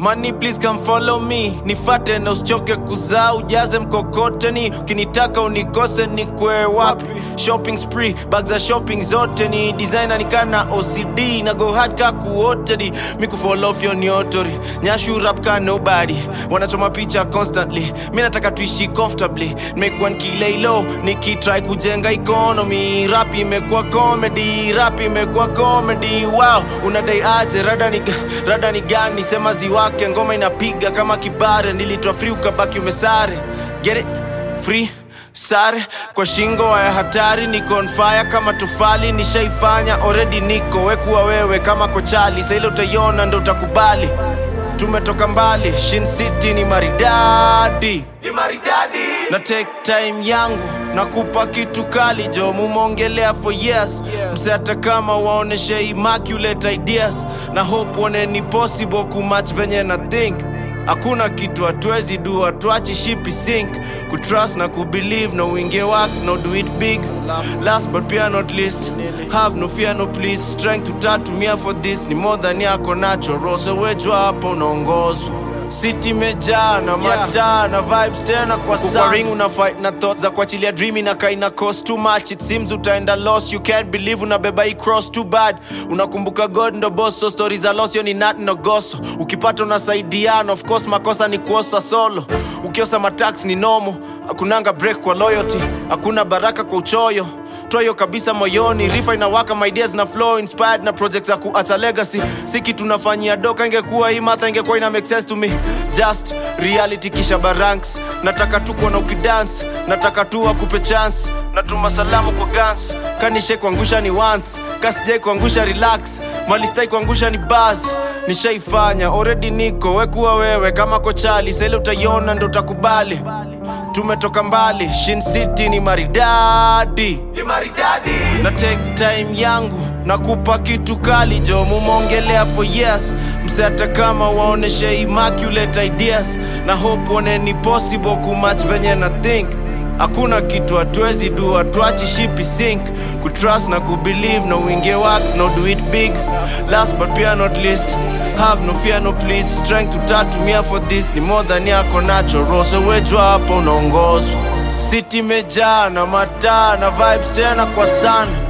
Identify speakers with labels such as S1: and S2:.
S1: Money please come follow me, nifate na usichoke kuzaa ujaze mkokoteni, ukinitaka unikose ni kwe wapi. Shopping spree, bags za shopping zote ni designer nikana OCD, na go hard ka kuotedi, miku fall off your nyotori, nyashu rap ka nobody, wanachoma picha constantly, mi nataka tuishi comfortably, make one kilay low, nikitry kujenga economy, rap imekuwa comedy, rap imekuwa comedy, wow, unadai aje, rada ni gani, sema ziwake, ngoma inapiga kama kibare, nilitwa free ukabaki umesare, get it, free sare kwa shingo ya hatari, niko on fire kama tufali, nishaifanya already, niko wekuwa wewe kama kochali, sasa ile utaiona ndo utakubali, tumetoka mbali, Shin City ni maridadi, na take time yangu, nakupa kitu kali jo, mumongelea for years, mseta kama waoneshe immaculate ideas, na hope one ni possible kumatch venye na think, hakuna kitu hatuwezi do, hatuachi shipi sink, kutrust na kubelieve, no winge wax, no do it big, last but pia not least, have no fear no please, strength tutatumia for this, ni more than yako natural, so wejua hapo unaongozwa, city mejaa na mataa na vibes tena kwa sana, ring una fight na thoughts za kuachilia dream na kaina cost too much, it seems utaenda lost, you can't believe unabeba hii cross too bad, unakumbuka God ndo boss, so stories za loss yo ni not no goso, ukipata unasaidiana, of course makosa ni kuosa solo, ukiosa matax ni nomo, hakunanga break kwa loyalty, hakuna baraka kwa uchoyo, toyo kabisa moyoni, rifa inawaka, my ideas na flow, inspired na projects za kuacha legacy, siki tunafanyia doka, ingekuwa hii matha ingekuwa ina make sense to me, just reality kisha baranks, nataka tu kuona ukidance, nataka tu akupe chance, natuma salamu kwa guns, kanishe kuangusha ni once, kasijai kuangusha relax, malistai kuangusha ni buzz, nishaifanya already, niko wekuwa wewe kama kochali, sasa ile utaiona ndo utakubali, tumetoka mbali, Shin City ni maridadi, na take time yangu, nakupa kitu kali jo, mumongelea for years, mseta kama waoneshe immaculate ideas, na hope one ni possible kumatch venye na think, hakuna kitu hatuwezi do, hatuachi shipi sink, kutrust na kubelieve, no winge wax, no do it big, last but pia not least, have no fear no please, strength tutatumia for this, ni more than yako natural, so wejua hapo unaongozwa, city mejaa na mataa na vibes tena kwa sana,